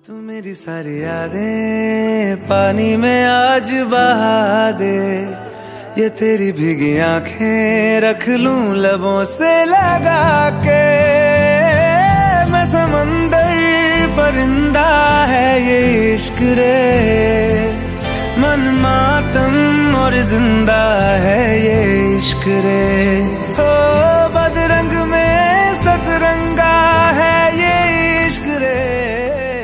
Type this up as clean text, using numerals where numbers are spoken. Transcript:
तू मेरी सारी यादें पानी में आज बहा दे, ये तेरी भीगी आंखें रख लूं लबों से लगा के। मैं समंदर परिंदा है ये इश्क रे, मन मातम और जिंदा है ये इश्क रे।